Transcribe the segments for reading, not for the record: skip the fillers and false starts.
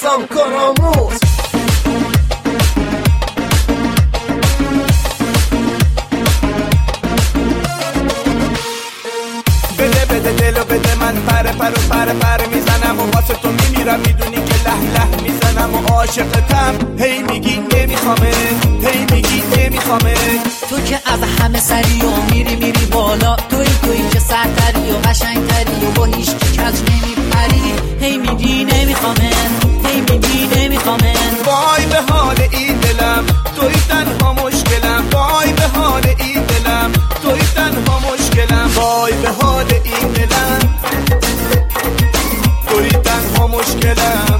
رسام کارآموز. بده دلو بده من پر میزنم و واسه تو میمیرم میدونی که لح میزنم و عاشقتم. هی میگی نمیخوامت، هی میگی نمیخوامت. تو که از همه سری و میری بالا، تویی که سرتری و قشنگتری و با هیچ کی کج نمیپری. هی میگی نمیخوامت، هی میگی نمیخوامت. وای به حال این دلم، توی تنها مشکلم. وای به حال این دلم، توی تنها مشکلم. وای به حال این دلم، توی تنها مشکلم.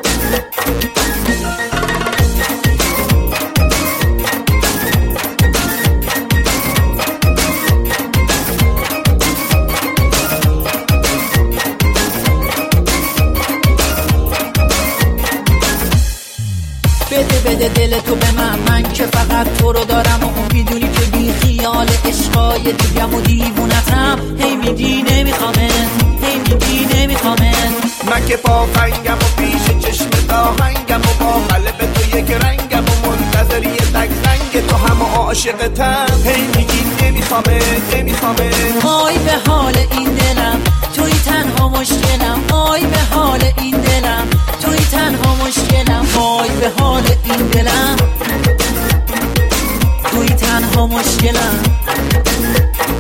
بده دل تو به من که فقط تو رو دارم و میدونی که بی خیال عشقای دیگم و دیوونتم. هی میگی نمیخوامت، هی میگی نمیخوامت. من که پاپنگم و پیش چشم داهنگم و با قلب تو یک رنگم و منتظر یه تک رنگ تو هم و عاشقتم. هی میگی نمیخوامت، نمیخوامت. آی به حال این دلم، توی تنها مشکلم. آی به حال این دلم، توی تنها مشکلم. آی به حال این دلم، توی تنها مشکلم.